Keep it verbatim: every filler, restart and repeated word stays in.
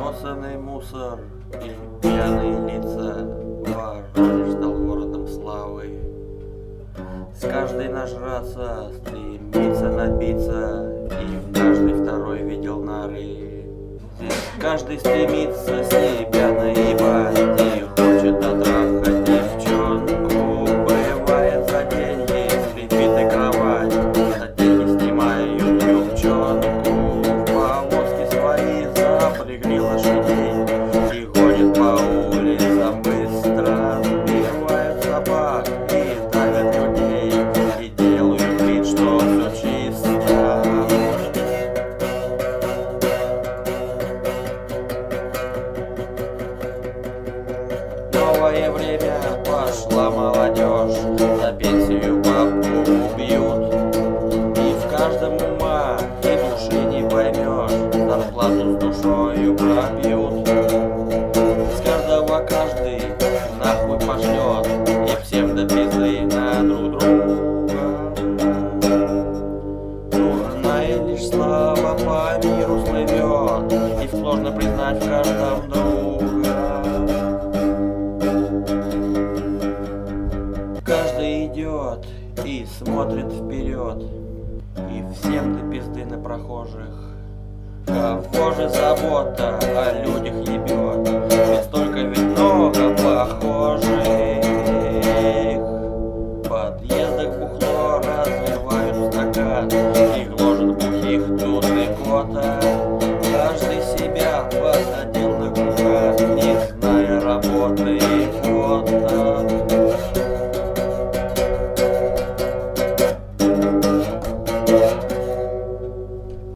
разбросанный мусор и пьяные лица. Воронеж стал городом славы. С каждой нажраться, стремится напиться, и каждый второй видел нары. Здесь каждый стремится себя наебать и хочет отрахать девчонку. Бывает за деньги скрипит и кровать, за деньги снимают девчонку. В повозке свои запрягли лошадей и гонят по улицам быстро. Сбивают собак и давят людей и делают вид, что все чисто. Новое время, пошла молодежь, за пенсию бабку убьют. И в каждом ума и души не поймешь, зарплату с душою пробьют. С каждого каждый нахуй пошлет, и всем до пизды на друг друга. Дурная лишь слава по миру слывет, и сложно признать в каждом друга. Каждый идет и смотрит вперед, и всем до пизды на прохожих. Кого же забота о людях ебет, ведь столько ведь много похожих. В подъездах бухло разливают стакан и гложат бухих тут и кота. Каждый себя посадил